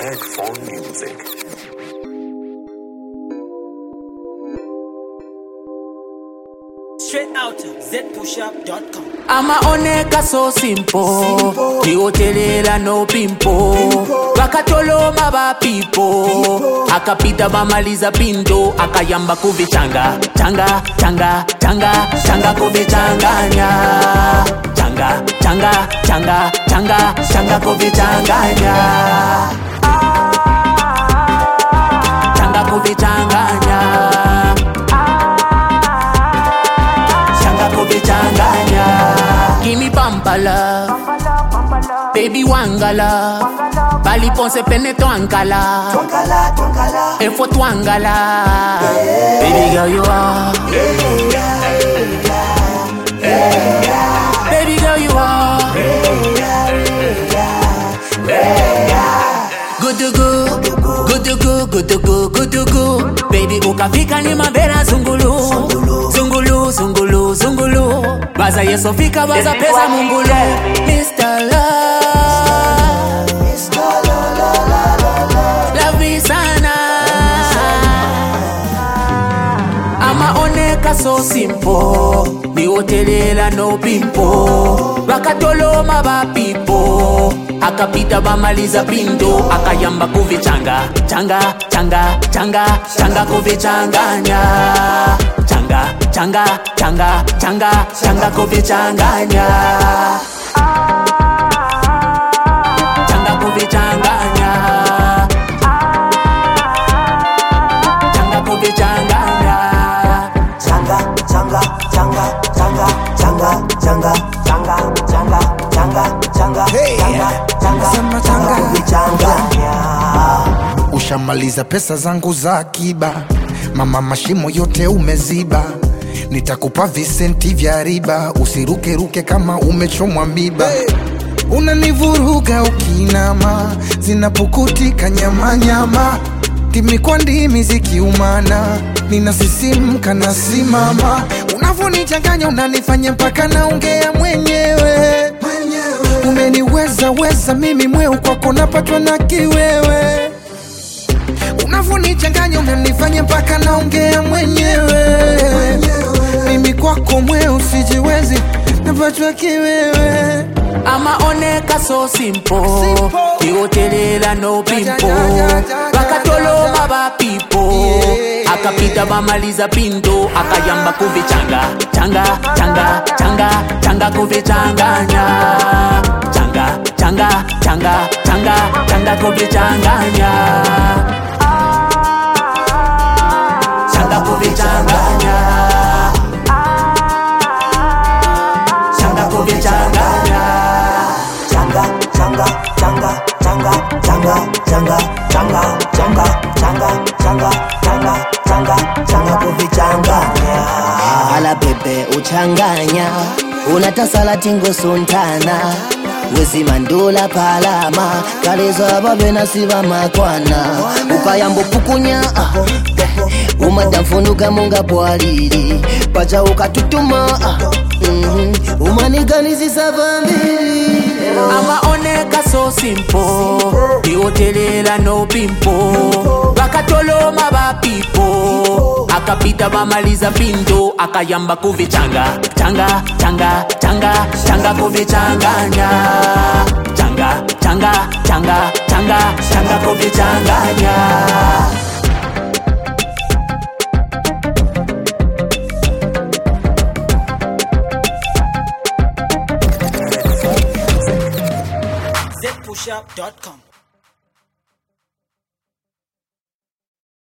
Headphone Music. Straight out to zpushup.com. Amaoneka so simple. Kiotelela no pimpo. Wakatoloma ba pipo. Akapita bamaliza pindo. Akayamba kuvichanga. Changa, changa, changa, changa kuvichanganya. Changa, changa, changa, changa, changa kuvichanganya. Changa kuvichanganya. Give me pampa love, baby wanga love. Bali ponce pene twankala, efo twangala. Baby girl you are, baby girl you are. Good to go, good to go, good to go, good to go. Baby ukafika ni mabera zungulu, zungulu, zungulu, zungulu. Baza yeso fika baza pesa mungulu. Mr. Love, love me sana. Amaoneka so simple. Ni hotelela no pimpo. Wakatoloma ba pipo. Akapita bamaliza pindo. Akayamba kuvichanga. Changa, changa, changa, changa kuvichanganya. Changa, changa, changa, changa, changa kuvichanganya. Changa kuvichanganya. Changa kuvichanganya. Changa, changa, changa, changa, changa, changa, changa, changa, changa, changa, changa, changa kuvichanganya. Ushamaliza pesa zangu za akiba, mama mashimo yote umeziba. Nitakupa visenti vya riba, usiruke ruke kama umechomwa miba. Unanivuruga ukinama, zinapukutika nyama nyama. Timi kwa ndimi zikiumana, ninasisimka nasimama. Unavonichanganya unanifanya mpaka naongea mwenyewe. Umeniweza weza mimi mweu kwako napatwa na kiwewe. Unavonichanganya unanifanya mpaka naongea mwenyewe. Mimi kwako mweu sijiwezi napatwa kiwewe. Amaoneka so simple. Kiotelela no pimpo. Wakatoloma ba pipo. Akapita bamaliza pindo. Akayamba kuvichanga. Changa, changa, changa, changa kuvichanganya. Changa, changa, changa, changa, changa kuvichanganya. Changa kuvichanganya. Changa kuvichanganya. Changa, changa, changa, changa, changa, changa, changa, changa, changa, changa, changa, changa, changa kuvichanganya. Ala bebe uchanganya, unatasala tingo suntana. Wezi mandula palama, kalezo ababe nasiba makwana. Ukayambo pukunya, umadamfunuka munga bwaliri. Pacha ukatutuma, umaniganizi sabambiri. Amaoneka so simple. Kiotelela no pimpo. Wakatoloma ba pipo. Akapita bamaliza pindo. Akayamba kuvichanga. Changa, changa, changa, changa kuvichanganya. Changa, changa, changa, changa, changa kuvichanganya. zpushup.com.